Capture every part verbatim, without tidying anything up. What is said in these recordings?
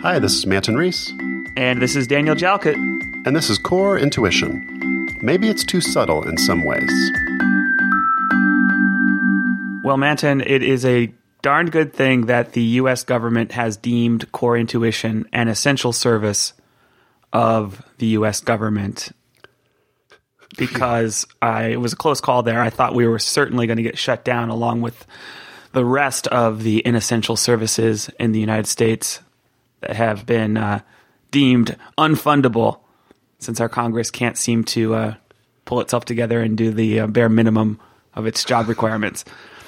Hi, this is Manton Reese. And this is Daniel Jalkut. And this is Core Intuition. Maybe it's too subtle in some ways. Well, Manton, it is a darn good thing that the U S government has deemed Core Intuition an essential service of the U S government, because I, it was a close call there. I thought we were certainly going to get shut down along with the rest of the inessential services in the United States that have been uh, deemed unfundable since our Congress can't seem to uh, pull itself together and do the uh, bare minimum of its job requirements.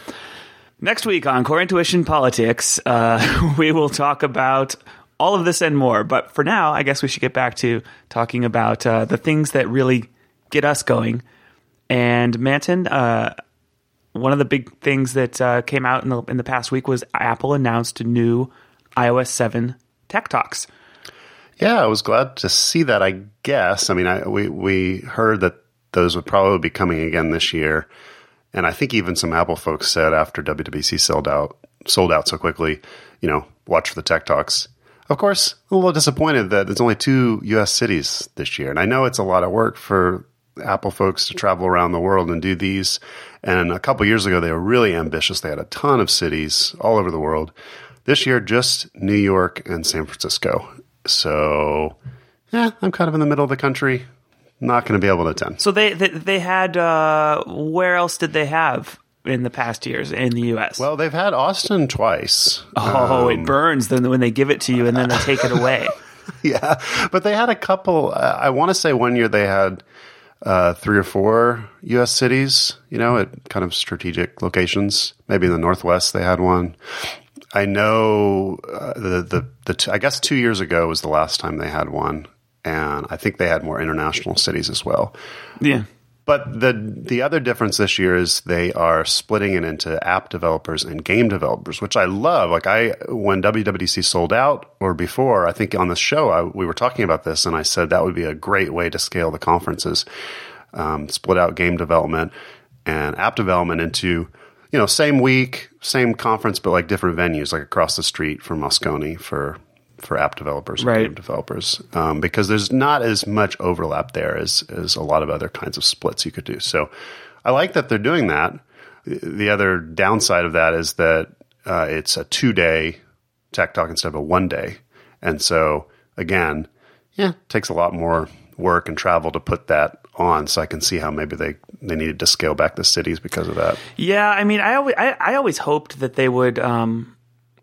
Next week on Core Intuition Politics, uh, we will talk about all of this and more. But for now, I guess we should get back to talking about uh, the things that really get us going. And Manton, uh, one of the big things that uh, came out in the in the past week was Apple announced new i O S seven Tech Talks. Yeah, I was glad to see that, I guess. I mean, I, we, we heard that those would probably be coming again this year. And I think even some Apple folks said after W W D C sold out, sold out so quickly, you know, watch for the Tech Talks. Of course, I'm a little disappointed that there's only two U S cities this year. And I know it's a lot of work for Apple folks to travel around the world and do these. And a couple years ago, they were really ambitious. They had a ton of cities all over the world. This year, just New York and San Francisco. So, yeah, I'm kind of in the middle of the country. Not going to be able to attend. So they they, they had, uh, where else did they have in the past years in the U S? Well, they've had Austin twice. Oh, um, it burns then when they give it to you and then they take it away. Yeah, but they had a couple. Uh, I want to say one year they had uh, three or four U S cities, you know, at kind of strategic locations. Maybe in the Northwest they had one. I know uh, the, the, the t- I guess two years ago was the last time they had one. And I think they had more international cities as well. Yeah. But the the other difference this year is they are splitting it into app developers and game developers, which I love. Like I, when W W D C sold out or before, I think on the show I, we were talking about this, and I said that would be a great way to scale the conferences, um, split out game development and app development into, you know, same week, same conference, but like different venues, like across the street from Moscone for. for app developers and right. game developers, um, because there's not as much overlap there as, as a lot of other kinds of splits you could do. So I like that they're doing that. The other downside of that is that uh, it's a two-day Tech Talk instead of a one-day. And so, again, yeah, it takes a lot more work and travel to put that on. So I can see how maybe they, they needed to scale back the cities because of that. Yeah, I mean, I always, I, I always hoped that they would um,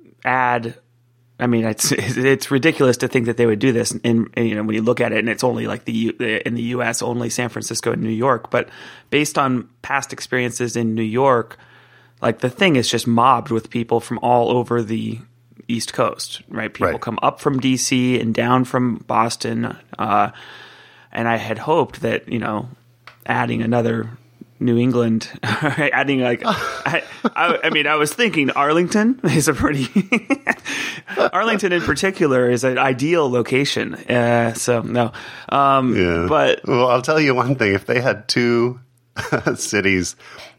add – I mean, it's it's ridiculous to think that they would do this. And you know, when you look at it, and it's only like the in the U S, only San Francisco and New York. But based on past experiences in New York, like the thing is just mobbed with people from all over the East Coast, right? People right. come up from D C and down from Boston, uh, and I had hoped that, you know, adding another New England, adding like, I, I, I mean, I was thinking Arlington is a pretty, Arlington in particular is an ideal location. Uh, so no, um, yeah. but well, I'll tell you one thing: if they had two cities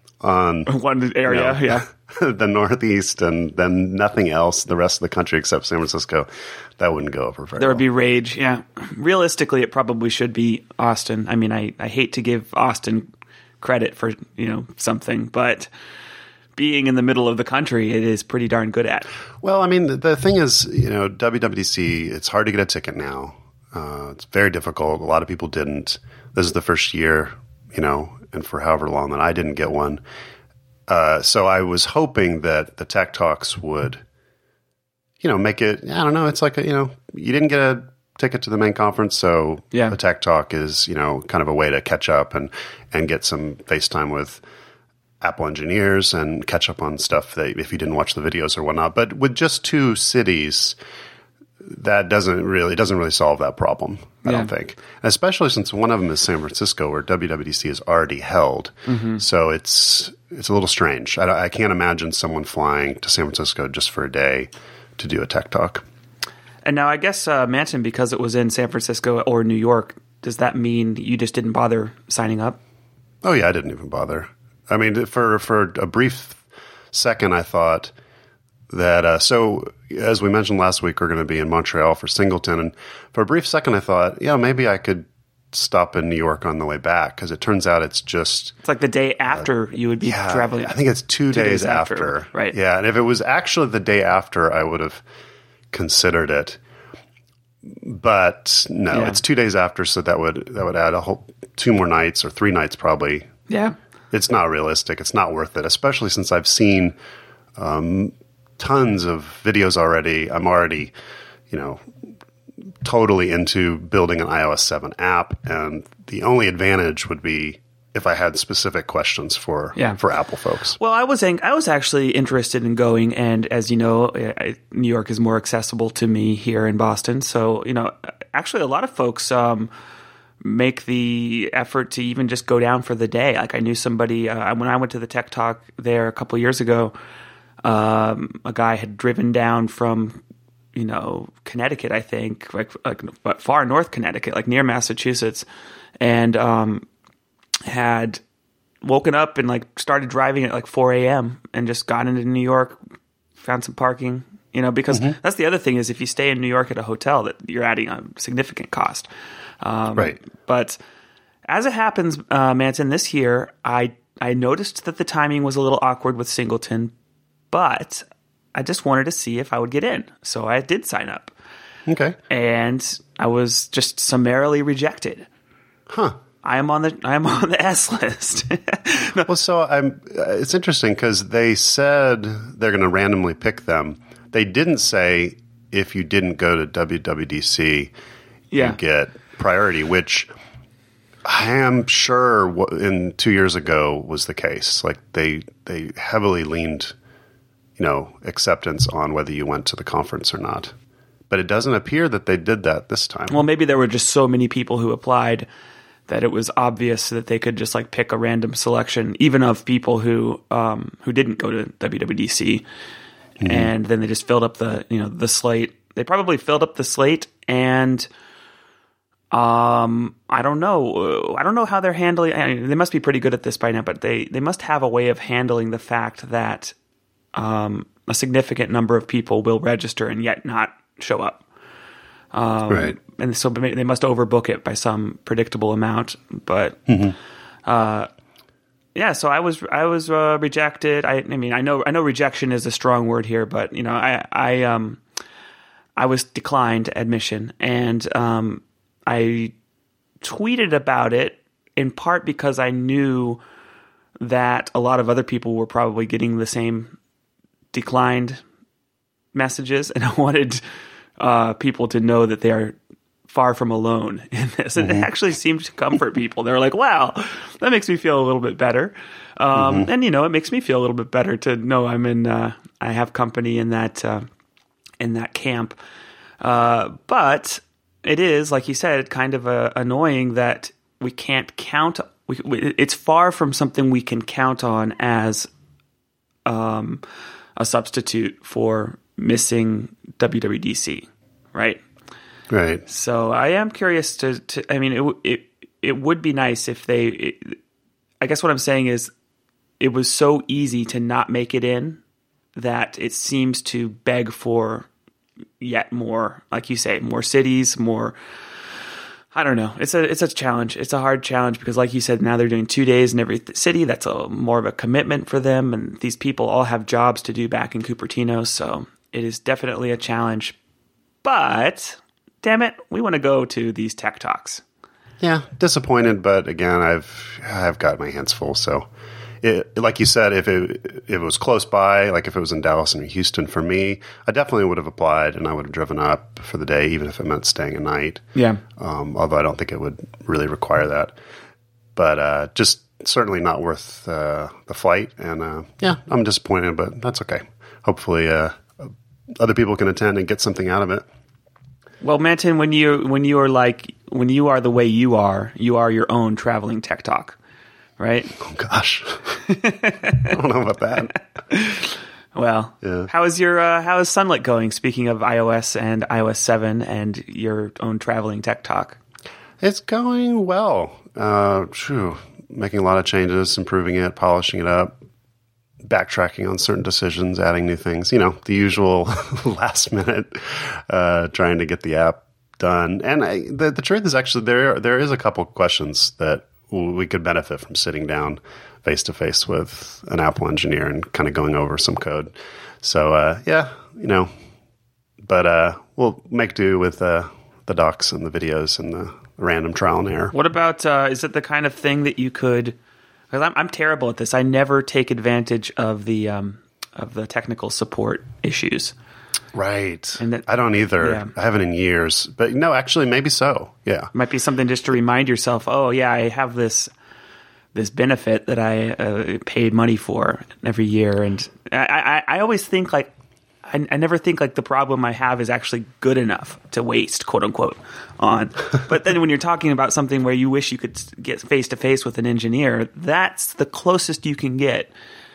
on one area, you know, yeah, the Northeast, and then nothing else, the rest of the country except San Francisco, that wouldn't go over very there well. would be rage. Yeah, realistically, it probably should be Austin. I mean, I, I hate to give Austin credit for, you know, something, but being in the middle of the country, it is pretty darn good at. Well, I mean, the, the thing is, you know, W W D C, it's hard to get a ticket now. Uh, it's very difficult. A lot of people didn't. This is the first year, you know, and for however long that I didn't get one. Uh, so I was hoping that the Tech Talks would, you know, make it, I don't know, it's like, a, you know, you didn't get a ticket to the main conference, so yeah. the Tech Talk is, you know, kind of a way to catch up and, and get some FaceTime with Apple engineers and catch up on stuff that if you didn't watch the videos or whatnot. But with just two cities, that doesn't really doesn't really solve that problem, I yeah. don't think. Especially since one of them is San Francisco, where W W D C is already held. Mm-hmm. So it's it's a little strange. I, I can't imagine someone flying to San Francisco just for a day to do a Tech Talk. And now I guess, uh, Manton, because it was in San Francisco or New York, does that mean you just didn't bother signing up? Oh, yeah, I didn't even bother. I mean, for for a brief second, I thought that, uh, so as we mentioned last week, we're going to be in Montreal for Singleton. And for a brief second, I thought, yeah, maybe I could stop in New York on the way back, because it turns out it's just... It's like the day after uh, you would be yeah, traveling. I think it's two, two days, days after. after. Right. Yeah, and if it was actually the day after, I would have considered it. But no, yeah. It's two days after, so that would that would add a whole two more nights or three nights probably. Yeah. It's not realistic. It's not worth it, especially since I've seen um, tons of videos already. I'm already, you know, totally into building an iOS seven app, and the only advantage would be if I had specific questions for yeah. for Apple folks. Well, I was I was actually interested in going, and as you know, I, New York is more accessible to me here in Boston. So, you know, actually a lot of folks um, make the effort to even just go down for the day. Like I knew somebody, uh, when I went to the Tech Talk there a couple years ago, um, a guy had driven down from, you know, Connecticut, I think, like, like but far north Connecticut, like near Massachusetts, and um, had woken up and like started driving at like four a.m. and just got into New York, found some parking, you know, because mm-hmm. that's the other thing is if you stay in New York at a hotel, that you're adding a significant cost. Um, right. But as it happens, uh, Manson, this year, I, I noticed that the timing was a little awkward with Singleton, but I just wanted to see if I would get in. So I did sign up. Okay. And I was just summarily rejected. Huh. I am on the I am on the S list. No. Well, so I'm. Uh, it's interesting because they said they're going to randomly pick them. They didn't say if you didn't go to W W D C, yeah. you get priority, which I am sure in two years ago was the case. Like they they heavily leaned, you know, acceptance on whether you went to the conference or not. But it doesn't appear that they did that this time. Well, maybe there were just so many people who applied that it was obvious that they could just like pick a random selection, even of people who um, who didn't go to W W D C, mm-hmm. and then they just filled up the you know the slate. They probably filled up the slate, and um, I don't know. I don't know how they're handling. I mean, they must be pretty good at this by now, but they they must have a way of handling the fact that um, a significant number of people will register and yet not show up. Um, right. And so they must overbook it by some predictable amount. But, mm-hmm. uh, yeah, so I was, I was, uh, rejected. I, I mean, I know, I know rejection is a strong word here, but you know, I, I, um, I was declined admission, and, um, I tweeted about it in part because I knew that a lot of other people were probably getting the same declined messages, and I wanted Uh, people to know that they are far from alone in this. And mm-hmm. it actually seemed to comfort people. They were like, wow, that makes me feel a little bit better. Um, mm-hmm. And, you know, it makes me feel a little bit better to know I'm in, uh, I have company in that, uh, in that camp. Uh, but it is, like you said, kind of uh, annoying that we can't count. We, we, it's far from something we can count on as um, a substitute for missing W W D C, right? Right. So I am curious to, to I mean, it, it, it would be nice if they, it, I guess what I'm saying is it was so easy to not make it in that it seems to beg for yet more, like you say, more cities, more, I don't know. It's a, it's a challenge. It's a hard challenge because like you said, now they're doing two days in every th- city. That's a more of a commitment for them. And these people all have jobs to do back in Cupertino. So it is definitely a challenge, but damn it, we want to go to these tech talks. Yeah, disappointed, but again, I've I've got my hands full. So, it, like you said, if it if it was close by, like if it was in Dallas and Houston for me, I definitely would have applied and I would have driven up for the day, even if it meant staying a night. Yeah. Um, although I don't think it would really require that, but uh, just certainly not worth uh, the flight. And uh, yeah, I'm disappointed, but that's okay. Hopefully. Uh, Other people can attend and get something out of it. Well, Manton, when you when you are like when you are the way you are, you are your own traveling tech talk, right? Oh gosh, I don't know about that. Well, yeah. how is your uh, how is Sunlit going? Speaking of iOS and iOS seven and your own traveling tech talk, it's going well. Uh, true, making a lot of changes, improving it, polishing it up. backtracking on certain decisions, adding new things, you know, the usual last minute uh, trying to get the app done. And I, the, the truth is actually there there is a couple questions that we could benefit from sitting down face to face with an Apple engineer and kind of going over some code. So uh, yeah, you know, but uh, we'll make do with uh, the docs and the videos and the random trial and error. What about, uh, is it the kind of thing that you could, because I'm, I'm terrible at this. I never take advantage of the um, of the technical support issues. Right. And that, I don't either. Yeah. I haven't in years. But no, actually, maybe so. Yeah. Might be something just to remind yourself, oh, yeah, I have this this benefit that I uh, paid money for every year. And I, I, I always think like, I, I never think like the problem I have is actually good enough to waste, quote unquote, on. But then when you're talking about something where you wish you could get face to face with an engineer, that's the closest you can get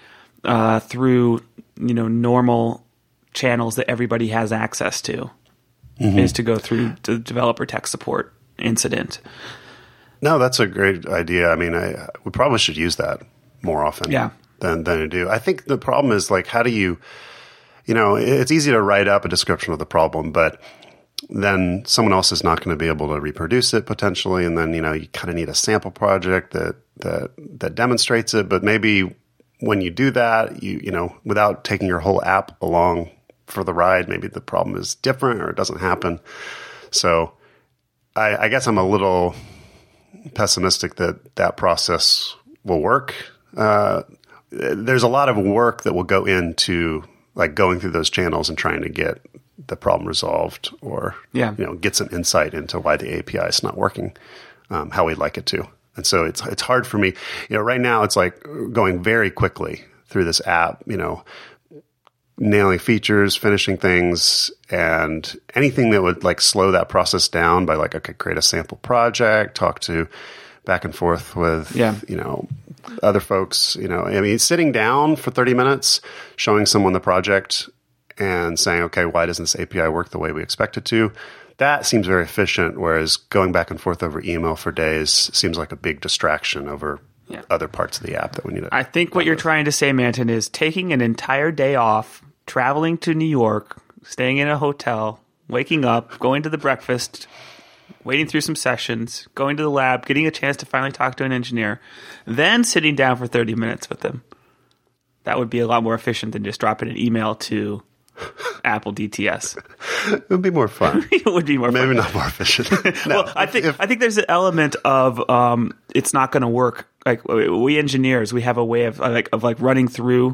uh, through, you know, normal channels that everybody has access to, mm-hmm. is to go through the developer tech support incident. No, that's a great idea. I mean, I, we probably should use that more often yeah. than, than to do. I think the problem is like, how do you, you know, it's easy to write up a description of the problem, but then someone else is not going to be able to reproduce it potentially. And then, you know, you kind of need a sample project that, that, that demonstrates it. But maybe when you do that, you, you know, without taking your whole app along for the ride, maybe the problem is different or it doesn't happen. So I, I guess I'm a little pessimistic that that process will work. Uh, there's a lot of work that will go into like going through those channels and trying to get the problem resolved, or yeah. you know, get some insight into why the A P I is not working um, how we'd like it to. And so it's it's hard for me. You know, right now it's like going very quickly through this app. You know, nailing features, finishing things, and anything that would like slow that process down by like, okay, create a sample project, talk to back and forth with, yeah. you know, other folks, you know, I mean, sitting down for thirty minutes, showing someone the project and saying, okay, why doesn't this A P I work the way we expect it to? That seems very efficient. Whereas going back and forth over email for days seems like a big distraction over yeah. other parts of the app that we need to. I think what you're with. trying to say, Manton, is taking an entire day off, traveling to New York, staying in a hotel, waking up, going to the breakfast, waiting through some sessions, going to the lab, getting a chance to finally talk to an engineer, then sitting down for thirty minutes with them. That would be a lot more efficient than just dropping an email to Apple D T S. It would be more fun. It would be more Maybe fun. not more efficient. No, well, I if, think if, I think there's an element of um, it's not going to work. Like we engineers, we have a way of like of like running through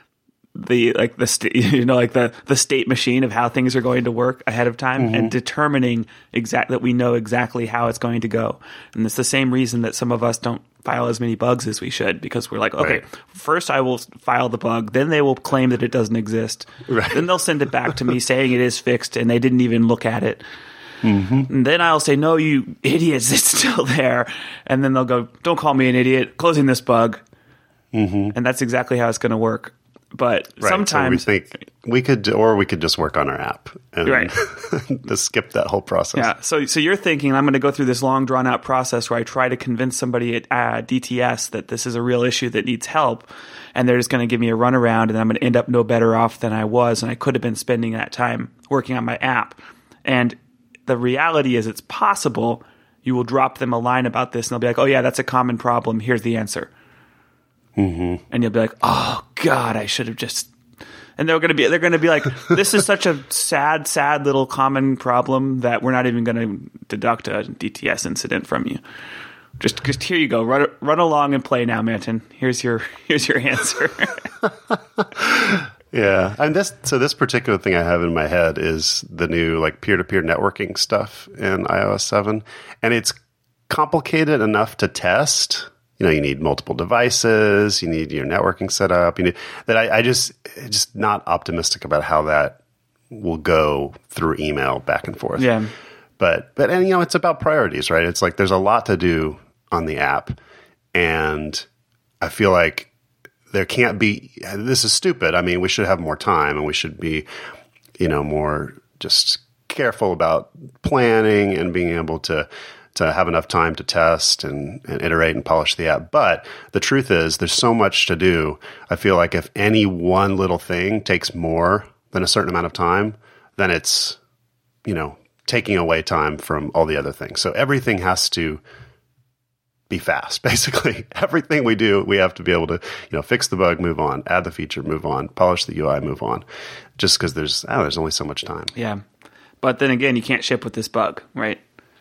the like the st- you know like the the state machine of how things are going to work ahead of time, mm-hmm. and determining exact that we know exactly how it's going to go. And it's the same reason that some of us don't file as many bugs as we should, because we're like, okay, right. first I will file the bug, then they will claim that it doesn't exist, right. then they'll send it back to me saying it is fixed and they didn't even look at it. Mm-hmm. And then I'll say, no, you idiots, it's still there. And then they'll go, don't call me an idiot, closing this bug. Mm-hmm. And that's exactly how it's going to work. But right. sometimes so we think we could, or we could just work on our app and right. just skip that whole process. Yeah. So, so you're thinking I'm going to go through this long, drawn out process where I try to convince somebody at uh, D T S that this is a real issue that needs help, and they're just going to give me a runaround, and I'm going to end up no better off than I was, and I could have been spending that time working on my app. And the reality is, it's possible you will drop them a line about this, and they'll be like, "Oh yeah, that's a common problem. Here's the answer." Mm-hmm. And you'll be like, "Oh God, I should have just." And they're going to be they're going to be like, "This is such a sad, sad little common problem that we're not even going to deduct a D T S incident from you. Just, just here you go. Run, run along and play now, Manton. Here's your here's your answer." Yeah, and this so this particular thing I have in my head is the new like peer-to-peer networking stuff in i O S seven, and it's complicated enough to test. You know, you need multiple devices, you need your networking set up. You need that. I, I just just not optimistic about how that will go through email back and forth. Yeah, but but and you know, it's about priorities, right? It's like there's a lot to do on the app, and I feel like there can't be. This is stupid. I mean, we should have more time, and we should be, you know, more just careful about planning and being able to to have enough time to test and, and iterate and polish the app. But the truth is, there's so much to do. I feel like if any one little thing takes more than a certain amount of time, then it's, you know, taking away time from all the other things. So everything has to be fast, basically. Everything we do, we have to be able to, you know, fix the bug, move on, add the feature, move on, polish the U I, move on. Just because there's, oh, there's only so much time. Yeah. But then again, you can't ship with this bug, right?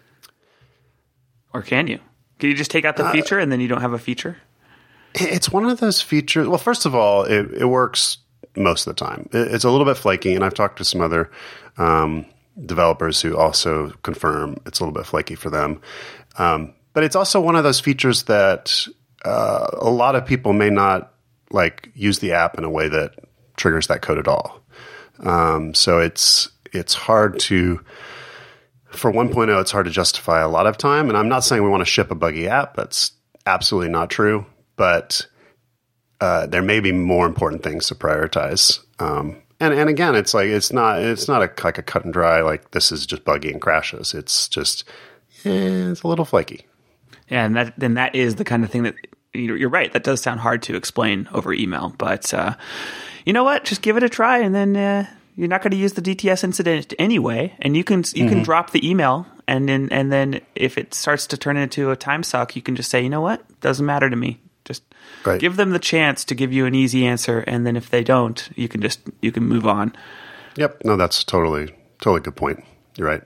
Or can you? Can you just take out the uh, feature and then you don't have a feature? It's one of those features. Well, first of all, it, it works most of the time. It, it's a little bit flaky, and I've talked to some other um, developers who also confirm it's a little bit flaky for them. Um, but it's also one of those features that uh, a lot of people may not like use the app in a way that triggers that code at all. Um, so it's it's hard to. For one point oh, it's hard to justify a lot of time. And I'm not saying we want to ship a buggy app. That's absolutely not true. But uh, there may be more important things to prioritize. Um, and, and again, it's like it's not it's not a, like a cut and dry, like this is just buggy and crashes. It's just, eh, it's a little flaky. Yeah, and that then that is the kind of thing that, you're right, that does sound hard to explain over email. But uh, you know what? Just give it a try, and then... Uh, You're not going to use the D T S incident anyway, and you can you mm-hmm. can drop the email, and then and then if it starts to turn into a time suck, you can just say, you know what, doesn't matter to me. Just right. Give them the chance to give you an easy answer, and then if they don't, you can just you can move on. Yep, no, that's totally totally good point. You're right.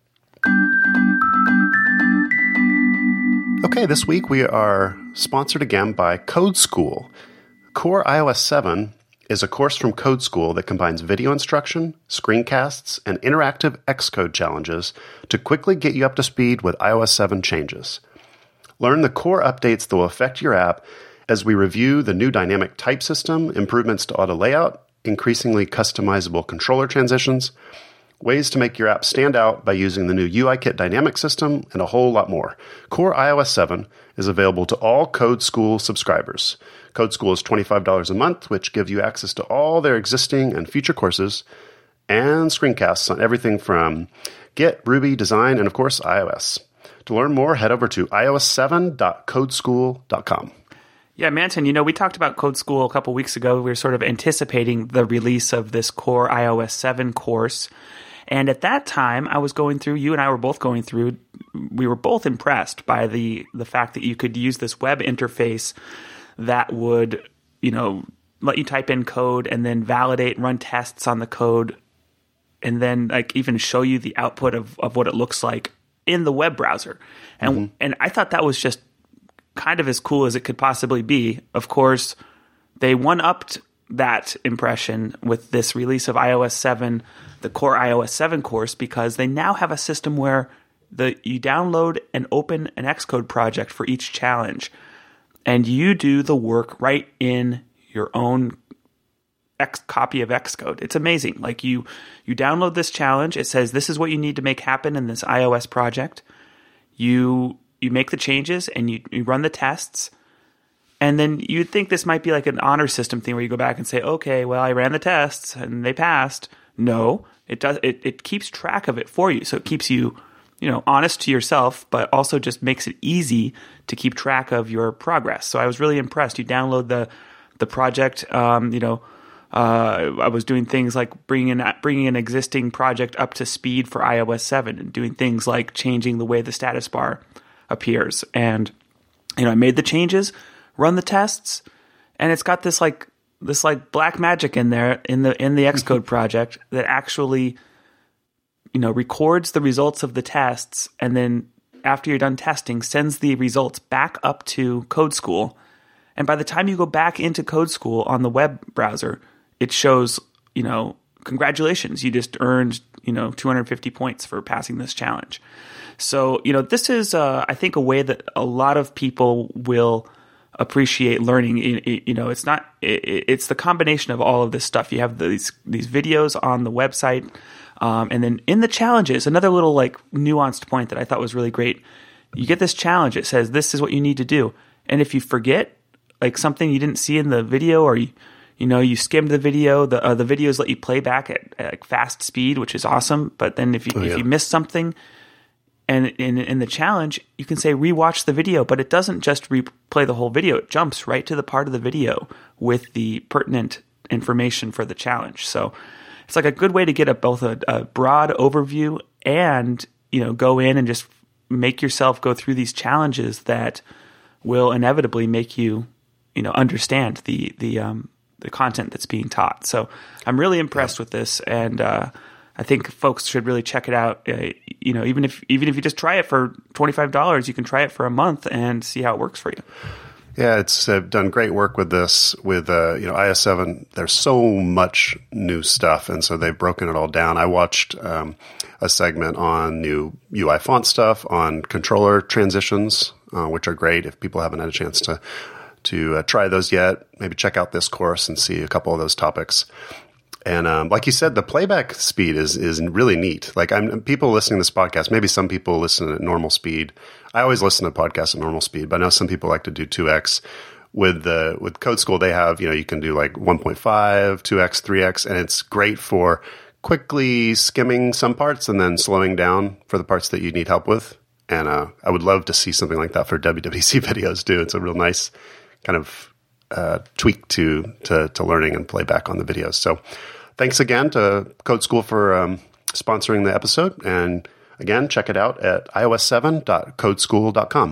Okay, this week we are sponsored again by Code School. Core i O S seven is a course from Code School that combines video instruction, screencasts, and interactive Xcode challenges to quickly get you up to speed with i O S seven changes. Learn the core updates that will affect your app as we review the new dynamic type system, improvements to auto layout, increasingly customizable controller transitions, ways to make your app stand out by using the new U I Kit dynamic system, and a whole lot more. Core i O S seven is available to all Code School subscribers. Code School is twenty-five dollars a month, which gives you access to all their existing and future courses and screencasts on everything from Git, Ruby, design, and of course, iOS. To learn more, head over to i O S seven dot code school dot com. Yeah, Manton, you know, we talked about Code School a couple weeks ago. We were sort of anticipating the release of this core i O S seven course. And at that time, I was going through, you and I were both going through, we were both impressed by the, the fact that you could use this web interface that would, you know, let you type in code and then validate, run tests on the code, and then like even show you the output of, of what it looks like in the web browser. And mm-hmm. and I thought that was just kind of as cool as it could possibly be. Of course, they one-upped that impression with this release of i O S seven, the core i O S seven course, because they now have a system where the you download and open an Xcode project for each challenge. And you do the work right in your own X copy of Xcode. It's amazing. Like you, you download this challenge. It says this is what you need to make happen in this iOS project. You you make the changes and you, you run the tests. And then you'd think this might be like an honor system thing where you go back and say, okay, well, I ran the tests and they passed. No, it does. It it keeps track of it for you, so it keeps you, you know, honest to yourself, but also just makes it easy to keep track of your progress. So I was really impressed. You download the the project. Um, you know, uh, I was doing things like bringing in, bringing an existing project up to speed for i O S seven, and doing things like changing the way the status bar appears. And you know, I made the changes, run the tests, and it's got this like this like black magic in there in the in the Xcode project that actually, you know, records the results of the tests, and then after you're done testing, sends the results back up to Code School. And by the time you go back into Code School on the web browser, it shows, you know, congratulations, you just earned, you know, two hundred fifty points for passing this challenge. So, you know, this is, uh, I think, a way that a lot of people will appreciate learning. You know, it's not, it's the combination of all of this stuff. You have these these videos on the website. Um, and then in the challenges, another little like nuanced point that I thought was really great. You get this challenge. It says, this is what you need to do. And if you forget like something you didn't see in the video, or you, you know, you skimmed the video, the uh, the videos let you play back at, at like fast speed, which is awesome. But then if you, oh, yeah. if you miss something, And in, in the challenge, you can say rewatch the video, but it doesn't just replay the whole video. It jumps right to the part of the video with the pertinent information for the challenge. So it's like a good way to get a, both a, a broad overview and, you know, go in and just make yourself go through these challenges that will inevitably make you, you know, understand the the um, the content that's being taught. So I'm really impressed with this, and uh, I think folks should really check it out. Uh, you know, even if even if you just try it for twenty-five dollars, you can try it for a month and see how it works for you. Yeah, it's uh, done great work with this. With uh, you know I S seven, there's so much new stuff, and so they've broken it all down. I watched um, a segment on new U I font stuff, on controller transitions, uh, which are great. If people haven't had a chance to to uh, try those yet, maybe check out this course and see a couple of those topics. And um, like you said, the playback speed is is really neat. Like I'm people listening to this podcast, maybe some people listen at normal speed. I always listen to podcasts at normal speed, but I know some people like to do two X. With the with Code School, they have, you know, you can do like one point five, two X, three X, and it's great for quickly skimming some parts and then slowing down for the parts that you need help with. And uh, I would love to see something like that for W W D C videos too. It's a real nice kind of uh, tweak to, to to learning and playback on the videos. So thanks again to Code School for um, sponsoring the episode. And again, check it out at i o s seven dot code school dot com.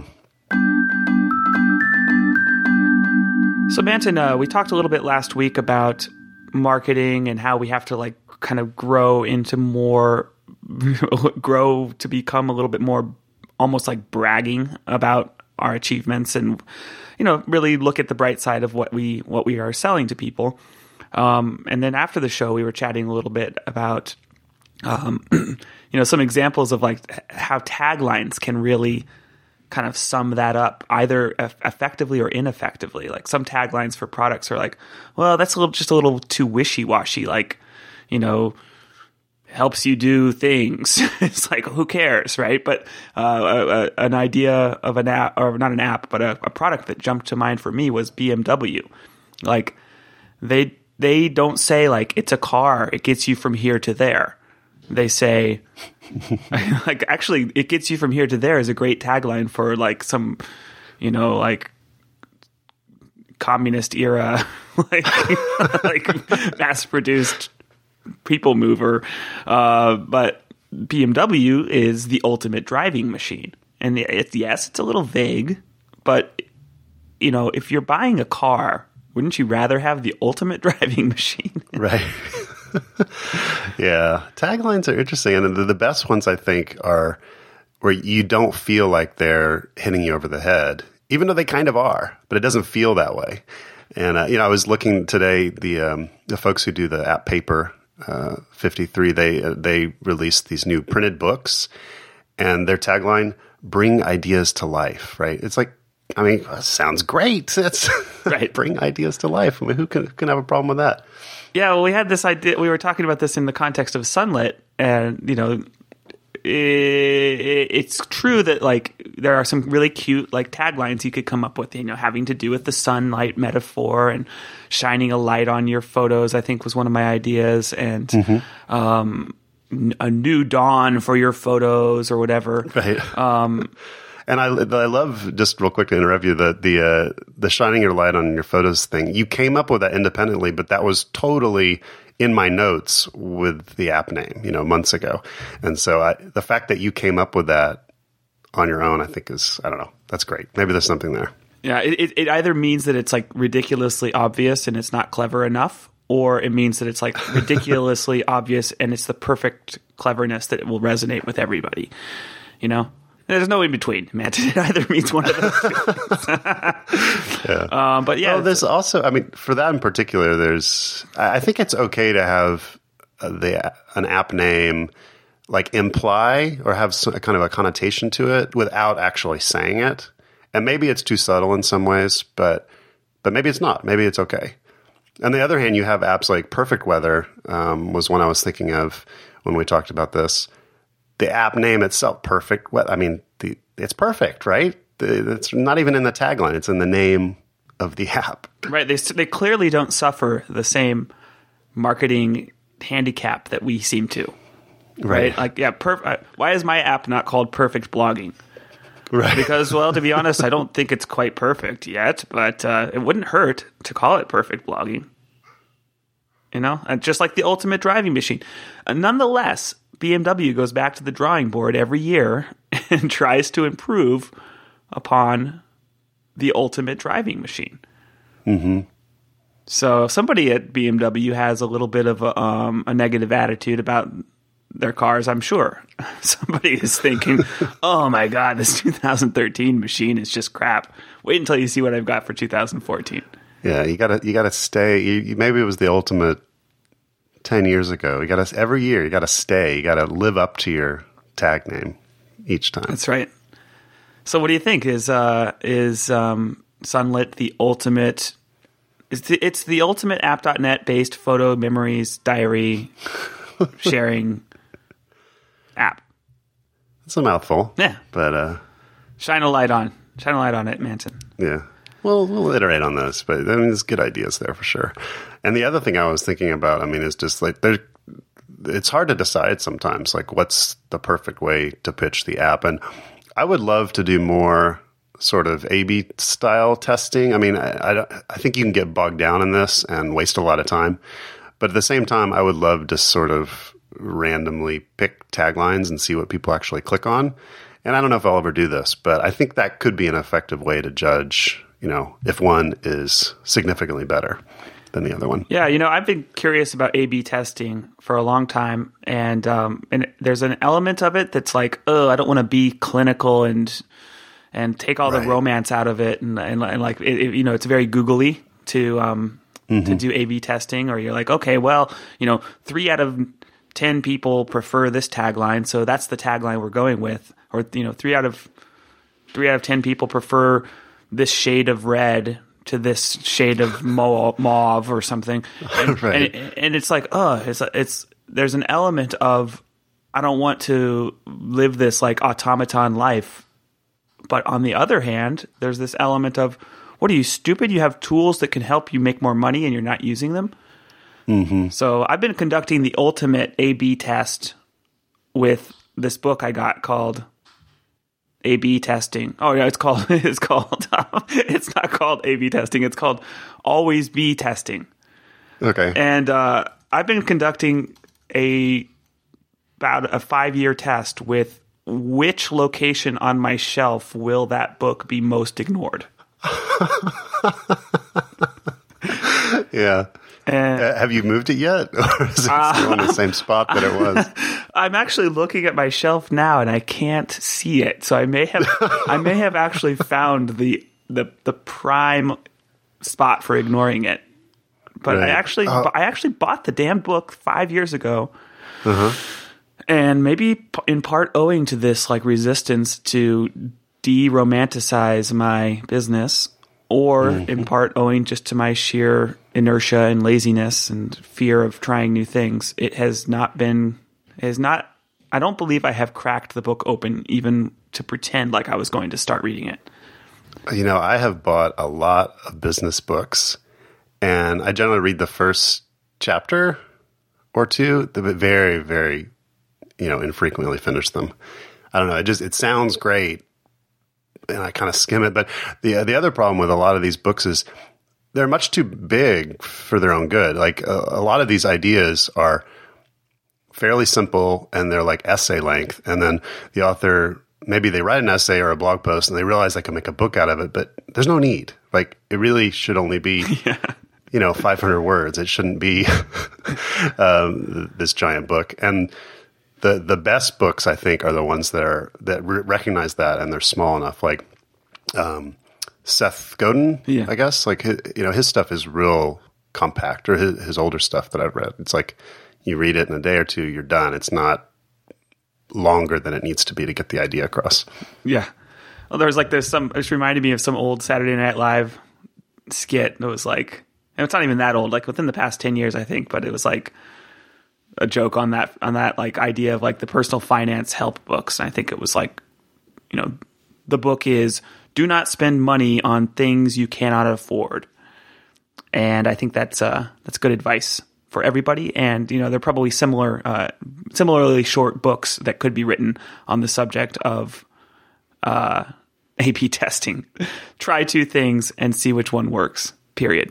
So Manton, uh, we talked a little bit last week about marketing and how we have to like kind of grow into more, grow to become a little bit more almost like bragging about our achievements and, you know, really look at the bright side of what we what we are selling to people. Um, and then after the show, we were chatting a little bit about, um, you know, some examples of like how taglines can really kind of sum that up either effectively or ineffectively. Like some taglines for products are like, well, that's a little, just a little too wishy-washy. Like, you know, helps you do things. It's like, who cares, right? But uh, a, a, an idea of an app, or not an app, but a, a product that jumped to mind for me was B M W. Like they they don't say like it's a car, it gets you from here to there. They say, like, actually, it gets you from here to there is a great tagline for like some, you know, like communist era, like, like mass produced people mover. Uh, but B M W is the ultimate driving machine. And it's, yes, it's a little vague, but, you know, if you're buying a car, wouldn't you rather have the ultimate driving machine? Right. Yeah. Taglines are interesting. And the, the best ones, I think, are where you don't feel like they're hitting you over the head, even though they kind of are, but it doesn't feel that way. And, uh, you know, I was looking today, the um, the folks who do the app Paper uh, fifty-three, they, uh, they released these new printed books, and their tagline, bring ideas to life, right? It's like, I mean, that sounds great. That's right. Bring ideas to life. I mean, who can, who can have a problem with that? Yeah, well, we had this idea. We were talking about this in the context of Sunlit, and you know, it, it's true that like there are some really cute like taglines you could come up with. You know, having to do with the sunlight metaphor and shining a light on your photos. I think was one of my ideas, and mm-hmm. um, a new dawn for your photos or whatever. Right. Um, And I, I love, just real quick to interrupt you, the the uh, the shining your light on your photos thing. You came up with that independently, but that was totally in my notes with the app name, you know, months ago. And so I, the fact that you came up with that on your own, I think is, I don't know, that's great. Maybe there's something there. Yeah, it, it either means that it's like ridiculously obvious and it's not clever enough, or it means that it's like ridiculously obvious and it's the perfect cleverness that it will resonate with everybody, you know? There's no in between, man. It either means one of those things. Yeah. Um, but yeah. Well, there's also, I mean, for that in particular, there's, I think it's okay to have the an app name like imply or have some, kind of a connotation to it without actually saying it. And maybe it's too subtle in some ways, but but maybe it's not. Maybe it's okay. On the other hand, you have apps like Perfect Weather um, was one I was thinking of when we talked about this. The app name itself, Perfect Weather, I mean, the, it's perfect, right? The, it's not even in the tagline. It's in the name of the app. Right. They, they clearly don't suffer the same marketing handicap that we seem to. right? Right. Like, yeah, perf- why is my app not called Perfect Blogging? Right. Because, well, to be honest, I don't think it's quite perfect yet, but uh, it wouldn't hurt to call it Perfect Blogging. You know, and just like the ultimate driving machine. Uh, nonetheless, B M W goes back to the drawing board every year and tries to improve upon the ultimate driving machine. Mm-hmm. So if somebody at B M W has a little bit of a, um, a negative attitude about their cars, I'm sure somebody is thinking, oh my God, this two thousand thirteen machine is just crap. Wait until you see what I've got for two thousand fourteen. Yeah, you gotta you gotta stay. You, you, maybe it was the ultimate ten years ago. You gotta every year. You gotta stay. You gotta live up to your tag name each time. That's right. So, what do you think? Is uh, is um, Sunlit the ultimate? Is the, it's the ultimate app dot net based photo, memories, diary sharing app. It's a mouthful. Yeah, but uh, shine a light on, shine a light on it, Manson. Yeah. Well, we'll iterate on this, but I mean, there's good ideas there for sure. And the other thing I was thinking about, I mean, is just like there. It's hard to decide sometimes, like what's the perfect way to pitch the app. And I would love to do more sort of A B style testing. I mean, I, I, I think you can get bogged down in this and waste a lot of time. But at the same time, I would love to sort of randomly pick taglines and see what people actually click on. And I don't know if I'll ever do this, but I think that could be an effective way to judge, you know, if one is significantly better than the other one. Yeah, you know, I've been curious about A B testing for a long time, and um, and there's an element of it that's like, oh, I don't want to be clinical and and take all Right. the romance out of it, and and, and like, it, it, you know, it's very googly to um mm-hmm. to do A B testing, or you're like, okay, well, you know, three out of ten people prefer this tagline, so that's the tagline we're going with, or you know, three out of three out of ten people prefer this shade of red to this shade of mauve, mauve or something, and, right. and, and it's like, oh, it's it's there's an element of I don't want to live this like automaton life, but on the other hand, there's this element of, what are you, stupid? You have tools that can help you make more money and you're not using them. Mm-hmm. So I've been conducting the ultimate A B test with this book I got called A B testing. Oh yeah, it's called it's called um, it's not called A B testing. It's called Always Be testing. Okay. And uh, I've been conducting a about a five year test with which location on my shelf will that book be most ignored. Yeah. And Uh, have you moved it yet? Or is it still in the same spot that it was? I'm actually looking at my shelf now and I can't see it. So I may have I may have actually found the the the prime spot for ignoring it. But Right. I actually Uh, I actually bought the damn book five years ago. Uh-huh. And maybe p- in part owing to this like resistance to de-romanticize my business, or Mm-hmm. in part owing just to my sheer inertia and laziness and fear of trying new things, it has not been, it has not, I don't believe I have cracked the book open even to pretend like I was going to start reading it. You know, I have bought a lot of business books, and I generally read the first chapter or two, but very, very, you know, infrequently finish them. I don't know. It just, it sounds great, and I kind of skim it. But the the other problem with a lot of these books is they're much too big for their own good. Like a, a lot of these ideas are fairly simple, and they're like essay length. And then the author, maybe they write an essay or a blog post, and they realize they can make a book out of it, but there's no need. Like it really should only be, Yeah. you know, five hundred words. It shouldn't be um, this giant book. And the the best books, I think, are the ones that are that re- recognize that, and they're small enough. Like um, Seth Godin, Yeah. I guess. Like his, you know, his stuff is real compact, or his, his older stuff that I've read. It's like you read it in a day or two, you're done. It's not longer than it needs to be to get the idea across. Yeah. Well, there's like, there's some, it just reminded me of some old Saturday Night Live skit that was like, and it's not even that old, like within the past ten years, I think, but it was like a joke on that, on that like idea of like the personal finance help books. And I think it was like, you know, the book is do not spend money on things you cannot afford. And I think that's, uh, that's good advice for for everybody. And, you know, they're probably similar, uh, similarly short books that could be written on the subject of uh, A B testing. Try two things and see which one works, period.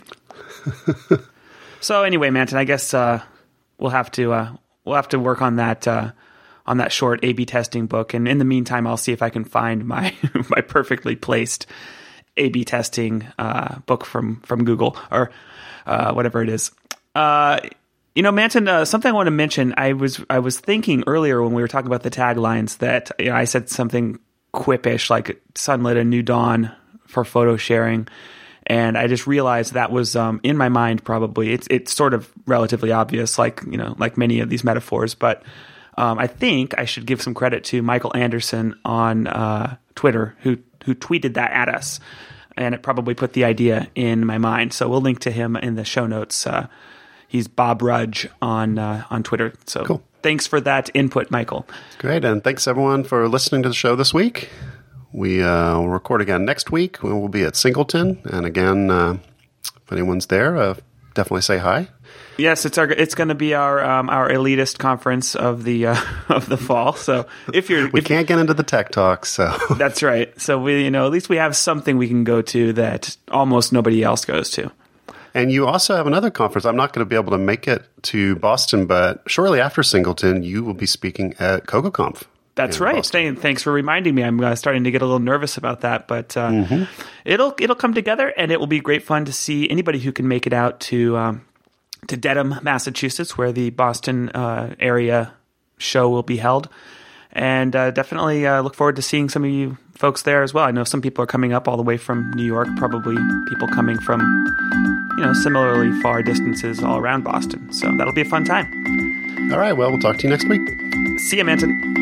So anyway, Manton, I guess uh, we'll have to uh, we'll have to work on that uh, on that short A B testing book. And in the meantime, I'll see if I can find my my perfectly placed A B testing uh, book from from Google or uh, whatever it is. Uh, you know, Manton, uh, something I want to mention. I was I was thinking earlier when we were talking about the taglines that, you know, I said something quippish like "sunlit a new dawn" for photo sharing, and I just realized that was um, in my mind. Probably it's it's sort of relatively obvious, like, you know, like many of these metaphors, but um, I think I should give some credit to Michael Anderson on uh, Twitter who who tweeted that at us, and it probably put the idea in my mind. So we'll link to him in the show notes. Uh, he's Bob Rudge on uh, on Twitter. So cool. Thanks for that input, Michael. Great, and thanks everyone for listening to the show this week. We uh, will record again next week. We will be at Singleton, and again, uh, if anyone's there, uh, definitely say hi. Yes, it's our it's going to be our um, our elitist conference of the uh, of the fall. So if you're we if, can't get into the tech talk, so that's right. So we you know at least we have something we can go to that almost nobody else goes to. And you also have another conference. I'm not going to be able to make it to Boston, but shortly after Singleton, you will be speaking at CocoaConf. That's right. Boston. Thanks for reminding me. I'm uh, starting to get a little nervous about that, but uh, mm-hmm. it'll it'll come together, and it will be great fun to see anybody who can make it out to um, to Dedham, Massachusetts, where the Boston uh, area show will be held. And uh, definitely uh, look forward to seeing some of you folks there as well. I know some people are coming up all the way from New York, probably people coming from, you know, similarly far distances all around Boston. So that'll be a fun time. All right. Well, we'll talk to you next week. See you, Manton.